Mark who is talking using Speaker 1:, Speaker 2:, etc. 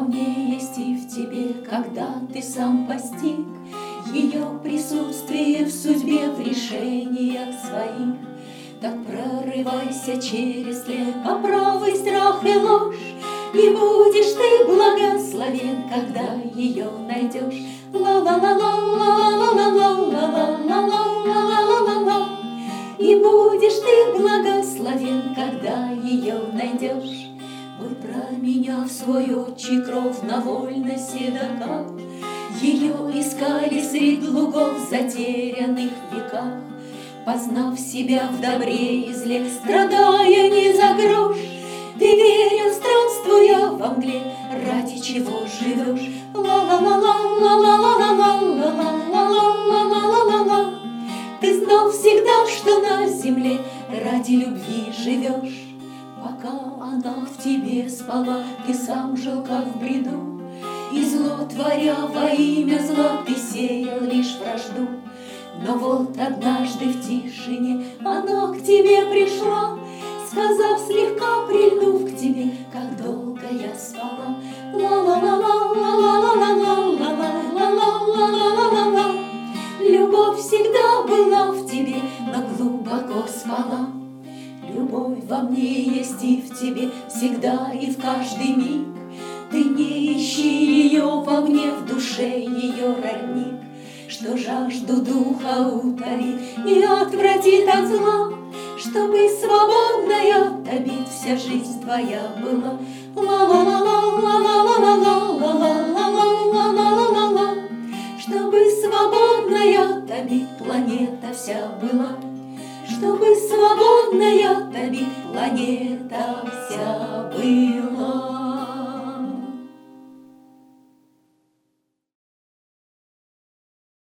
Speaker 1: мне есть и в тебе, когда ты сам постиг ее присутствие в судьбе, в решениях своих. Так прорывайся через слепо правый страх и ложь, и будешь ты благословен, когда ее найдешь. Ла-ла-ла-ла-ла-ла-ла-ла-ла-ла-ла-ла-ла-ла-ла. И будешь ты благословен, когда ее найдешь. Вы, променяв свой отчий кров на вольность седока, ее искали средь лугов затерянных веках. Познав себя в добре и зле, страдая не за грош, ты верен, странствуя во мгле, ради чего живешь. Ла-ла-ла-ла-ла-ла-ла-ла-ла-ла-ла-ла-ла-ла-ла. Ты знал всегда, что на земле ради любви живешь. Пока она в тебе спала, ты сам жил как в бреду, и зло творя во имя зла ты сеял лишь вражду. Но вот однажды в тишине она к тебе пришла, сказав, слегка прильнув к тебе, как долго я спала. Ла-ла-ла-ла-ла-ла-ла-ла-ла-ла-ла-ла-ла-ла-ла. Любовь всегда была в тебе, но глубоко спала. Любовь во мне есть и в тебе, всегда и в каждый миг. Ты не ищи ее вовне, в душе ее родник, что жажду духа утолит и отвратит от зла, чтобы свободной от обид вся жизнь твоя была. Ла-ла-ла-ла-ла-ла-ла-ла-ла-ла-ла-ла-ла-ла-ла. Чтобы свободной от обид планета вся была. Чтобы свободной от обид планета вся была.